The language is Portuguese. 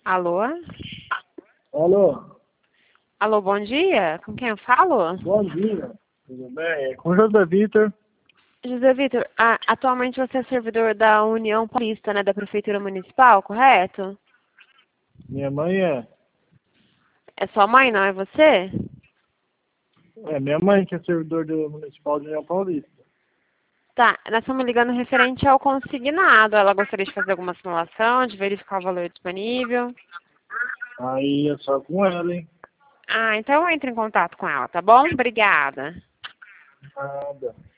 Alô? Alô, Alô, bom dia. Com quem eu falo? bom dia. Tudo bem? É com o José Vitor. José Vitor, atualmente você é servidor da União Paulista, né, da Prefeitura Municipal, correto? Minha mãe é. É sua mãe, não é você? É minha mãe que é servidor do Municipal de União Paulista. Tá, nós estamos ligando referente ao consignado. Ela gostaria de fazer alguma simulação, de verificar o valor disponível. Aí é só com ela, hein? Então eu entro em contato com ela, tá bom? Obrigada. Nada.